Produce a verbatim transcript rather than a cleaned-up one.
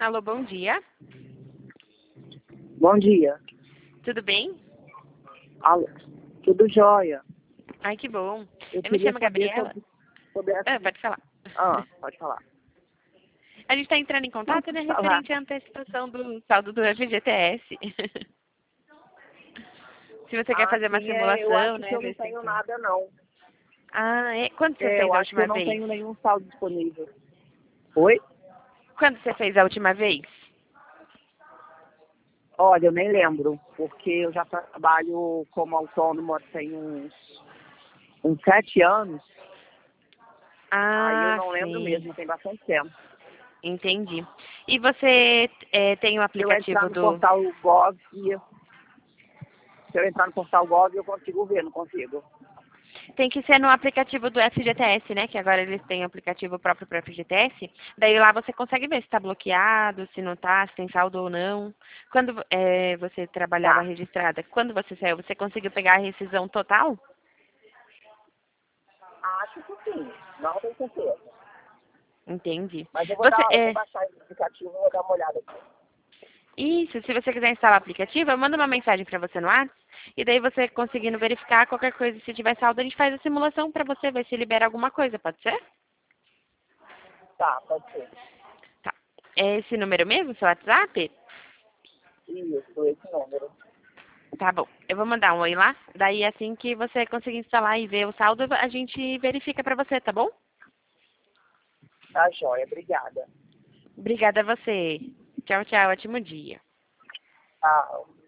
Alô, bom dia. Bom dia. Tudo bem? Alô. Tudo jóia. Ai, que bom. Eu, Eu me queria chamo saber Gabriela. sobre, sobre essa... Ah, pode falar. Ah, pode falar. A gente está entrando em Não, contato, né, pode falar. referente à antecipação do saldo do F G T S. Se você quer Ah, fazer uma sim, é, eu simulação, acho né, que eu não ver se... tenho nada, não. Ah, é? Quando você É, fez eu a acho que eu última não vez? tenho nenhum saldo disponível. Oi? Quando você fez a última vez? Olha, eu nem lembro, porque eu já trabalho como autônomo tem uns, uns sete anos. Aí eu Ah, não lembro sim. mesmo, tem bastante tempo. Entendi. E você é, tem o Se eu entrar aplicativo no do... portal Gov, se eu entrar no portal Gov, eu consigo ver, não consigo. Tem que ser no aplicativo do F G T S, né? Que agora eles têm um aplicativo próprio para o F G T S. Daí lá você consegue ver se está bloqueado, se não está, se tem saldo ou não. Quando é, você trabalhava Tá. registrada, quando você saiu, você conseguiu pegar a rescisão total? Acho que sim, não tenho certeza. Entendi. Mas eu vou, Você, dar, eu vou é, baixar esse aplicativo e vou dar uma olhada aqui. isso, se você quiser instalar o aplicativo, eu mando uma mensagem para você no WhatsApp. E daí você conseguindo verificar qualquer coisa, se tiver saldo, a gente faz a simulação para você ver se libera alguma coisa, pode ser? Tá, pode ser. Tá. É esse número mesmo, seu WhatsApp? Isso, esse número. Tá bom. Eu vou mandar um oi lá. Daí, assim que você conseguir instalar e ver o saldo, a gente verifica pra você, tá bom? Tá jóia, obrigada. Obrigada a você. Tchau, tchau. Ótimo dia. Tchau.